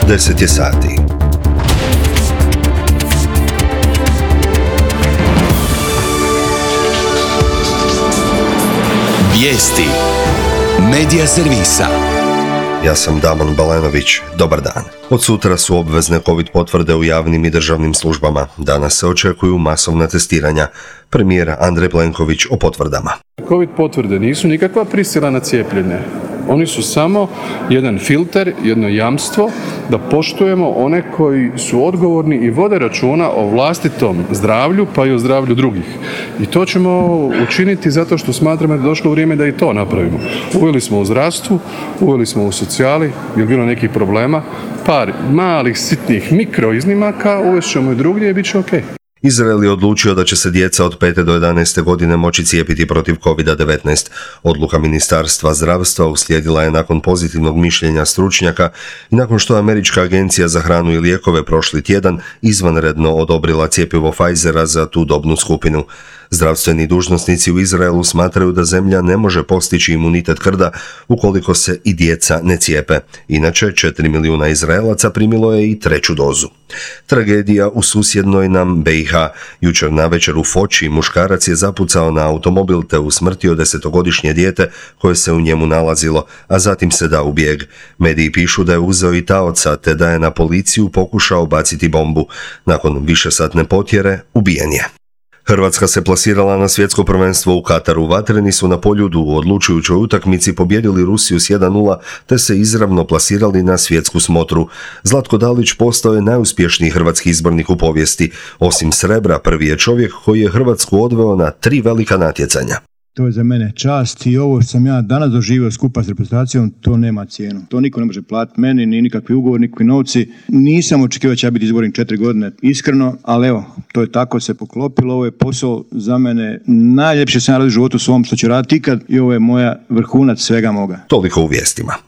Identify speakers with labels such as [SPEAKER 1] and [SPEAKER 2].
[SPEAKER 1] 10 je sati.
[SPEAKER 2] Vijesti Medija servisa.
[SPEAKER 1] Ja sam Damon Balenović, dobar dan. Od sutra su obvezne COVID potvrde u javnim i državnim službama. Danas se očekuju masovna testiranja. Premijer Andrej Plenković o potvrdama.
[SPEAKER 3] COVID potvrde nisu nikakva prisila na cijepljenje. Oni su samo jedan filter, jedno jamstvo da poštujemo one koji su odgovorni i vode računa o vlastitom zdravlju pa i o zdravlju drugih. I to ćemo učiniti zato što smatramo da je došlo vrijeme da i to napravimo. Uveli smo u zdravstvu, uveli smo u socijali, je bilo nekih problema, par malih, sitnih mikro iznimaka, uvest ćemo i drugdje i bit će ok.
[SPEAKER 1] Izrael je odlučio da će se djeca od 5. do 11. godine moći cijepiti protiv COVID-19. Odluka Ministarstva zdravstva uslijedila je nakon pozitivnog mišljenja stručnjaka i nakon što Američka agencija za hranu i lijekove prošli tjedan izvanredno odobrila cjepivo Pfizera za tu dobnu skupinu. Zdravstveni dužnosnici u Izraelu smatraju da zemlja ne može postići imunitet krda ukoliko se i djeca ne cijepe. Inače, 4 milijuna Izraelaca primilo je i treću dozu. Tragedija u susjednoj nam BiH. Jučer navečer u Foči muškarac je zapucao na automobil te usmrtio 10-godišnje dijete koje se u njemu nalazilo, a zatim se dao u bijeg. Mediji pišu da je uzeo i taoca te da je na policiju pokušao baciti bombu. Nakon višesatne potjere ubijen je. Hrvatska se plasirala na svjetsko prvenstvo u Kataru. Vatreni su na Poljudu u odlučujućoj utakmici pobijedili Rusiju s 1:0 te se izravno plasirali na svjetsku smotru. Zlatko Dalić postao je najuspješniji hrvatski izbornik u povijesti. Osim srebra, prvi je čovjek koji je Hrvatsku odveo na 3 velika natjecanja.
[SPEAKER 4] To je za mene čast i ovo što sam ja danas doživio skupa s reprezentacijom, to nema cijenu. To niko ne može platiti meni, ni nikakvi ugovor, nikakvi novci. Nisam očekivao da će ja biti izbornik 4 godine, iskreno, ali evo, to je tako se poklopilo. Ovo je posao za mene najljepše sam ja radio u životu svom što ću raditi ikad i ovo je moja vrhunac svega moga.
[SPEAKER 1] Toliko u vijestima.